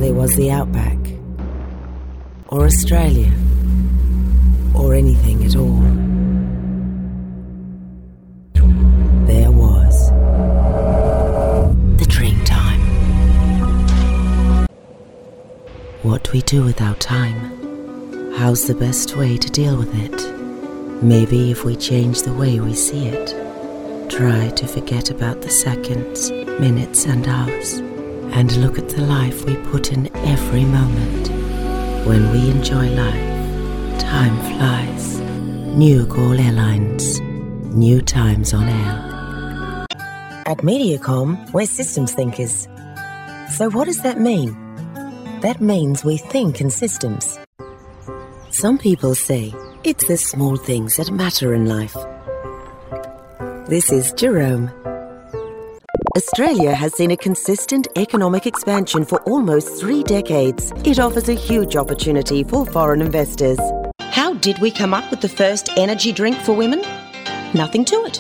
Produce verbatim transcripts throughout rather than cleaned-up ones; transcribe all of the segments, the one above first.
there was the Outback, or Australia, or anything at all. There was the Dreamtime. What do we do with our time? How's the best way to deal with it? Maybe if we change the way we see it, try to forget about the seconds, minutes and hours, and look at the life we put in every moment. When we enjoy life, time flies. New Gaulle Airlines. New times on air. At Mediacom, we're systems thinkers. So what does that mean? That means we think in systems. Some people say it's the small things that matter in life. This is Jerome. Australia has seen a consistent economic expansion for almost three decades. It offers a huge opportunity for foreign investors. How did we come up with the first energy drink for women? Nothing to it.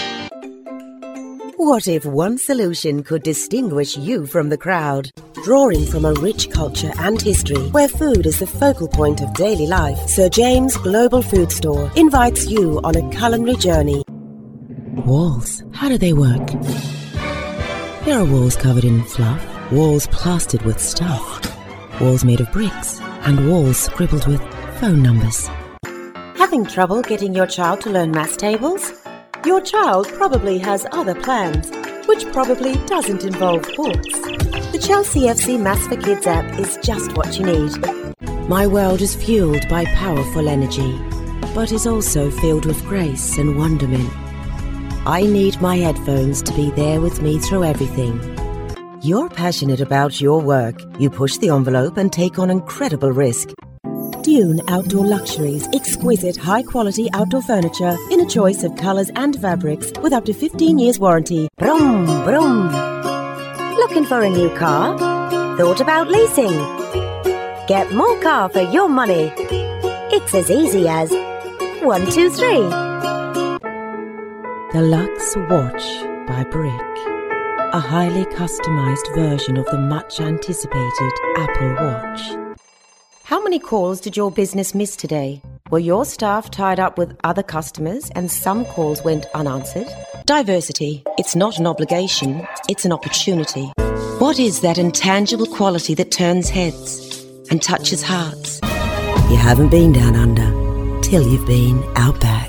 What if one solution could distinguish you from the crowd? Drawing from a rich culture and history where food is the focal point of daily life, Sir James Global Food Store invites you on a culinary journey. Walls, how do they work? There are walls covered in fluff, walls plastered with stuff, walls made of bricks, and walls scribbled with phone numbers. Having trouble getting your child to learn maths tables? Your child probably has other plans, which probably doesn't involve books. The Chelsea F C Maths for Kids app is just what you need. My world is fueled by powerful energy, but is also filled with grace and wonderment. I need my headphones to be there with me through everything. You're passionate about your work. You push the envelope and take on incredible risk. Dune Outdoor Luxuries, exquisite high-quality outdoor furniture in a choice of colours and fabrics with up to fifteen years warranty. Brum, brum. Looking for a new car? Thought about leasing? Get more car for your money. It's as easy as one, two, three. The Lux Watch by Brick. A highly customized version of the much-anticipated Apple Watch. How many calls did your business miss today? Were your staff tied up with other customers and some calls went unanswered? Diversity. It's not an obligation, it's an opportunity. What is that intangible quality that turns heads and touches hearts? You haven't been down under till you've been out back.